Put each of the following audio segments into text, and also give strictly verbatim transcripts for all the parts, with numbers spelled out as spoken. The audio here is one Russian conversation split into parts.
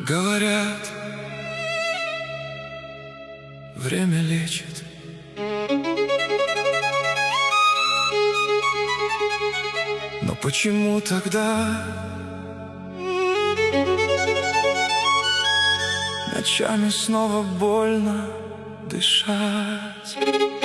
Говорят, время лечит. Но почему тогда ночами снова больно дышать?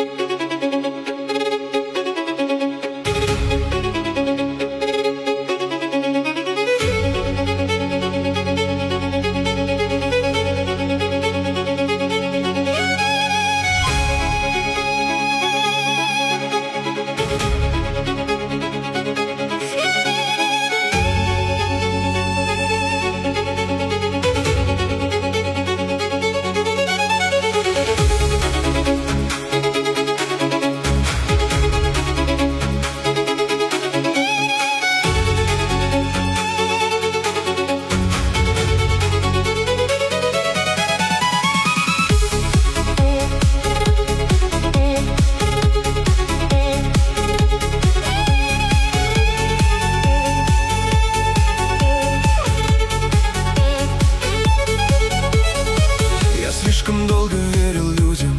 Слишком долго верил людям,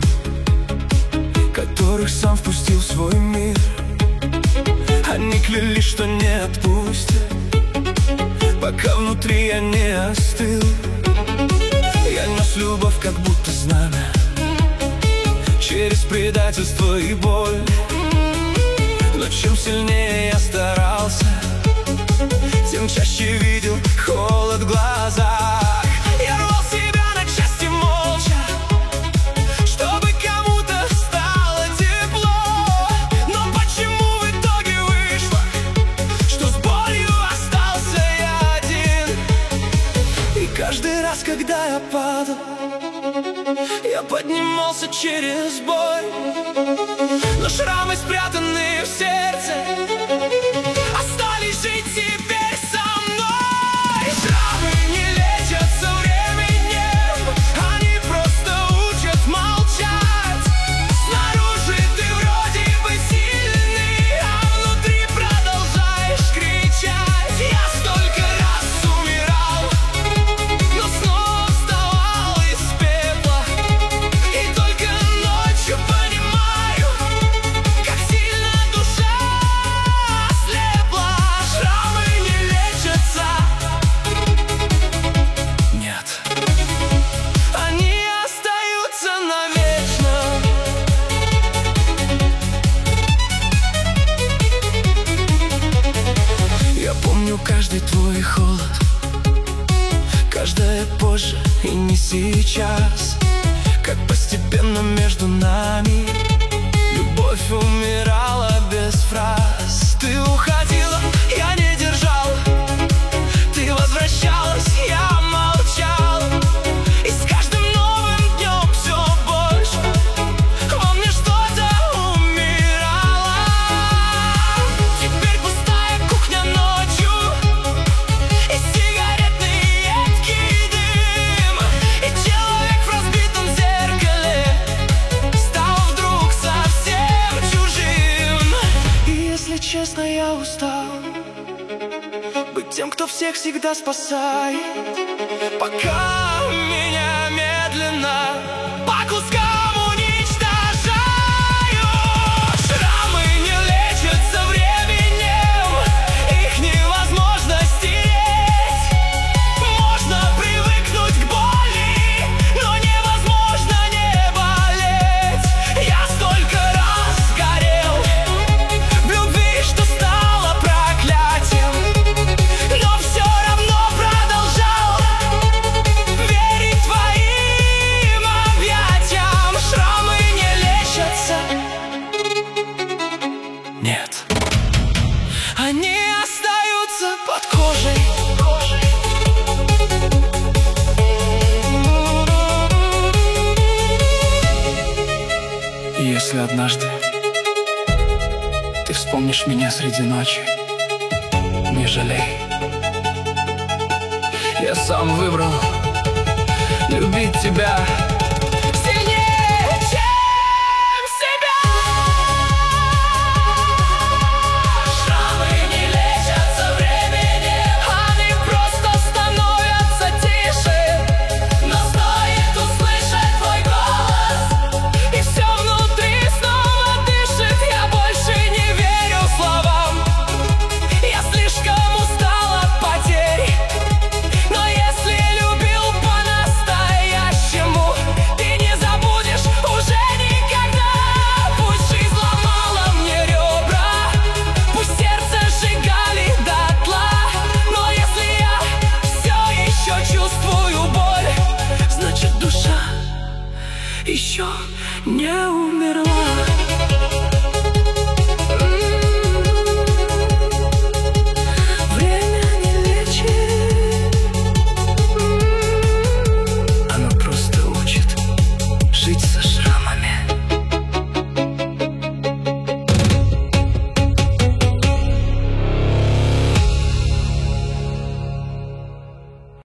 которых сам впустил в свой мир. Они клялись, что не отпустят, пока внутри я не остыл. Я нес любовь, как будто знамя, через предательство и боль. Но чем сильнее я старался, тем чаще видел холод в глазах. Я рвал себя на части молча, чтобы кому-то стало тепло. Но почему в итоге вышло, что с болью остался я один? И каждый раз, когда я падал, я поднимался через боль. Но шрамы, спрятанные в сердце, остались жить теперь со мной. Шрамы не лечатся временем, они просто учат молчать. Снаружи ты вроде бы сильный, а внутри продолжаешь кричать. Я столько раз умирал, но снова вставал из пепла. И только ночью понимаю, как сильно душа ослепла. Шрамы не лечатся, нет, они остаются навечно. Я помню каждый твой холод, каждое позже и не сейчас. Как постепенно между нами любовь умирала без фраз. Ты уходила, я не держал, ты возвращалась, я молчал. И с каждым новым днем все больше во мне что-то умирало. Теперь пустая кухня ночью, и сигаретный едкий дым. И человек в разбитом зеркале стал вдруг совсем чужим. И если честно, я устал быть тем, кто всех всегда спасает. Пока меня медленно по кускам уничтожают. Шрамы не лечатся временем, их невозможно стереть. Можно привыкнуть к боли, но невозможно не болеть. Я столько раз горел в любви, что стало проклятием, но все равно продолжал верить твоим объятиям. Шрамы не лечатся, нет, они остаются под кожей. И если однажды ты вспомнишь меня среди ночи, не жалей. Я сам выбрал любить тебя сильнее, чем себя. Шрамы не лечатся временем, они просто становятся тише. не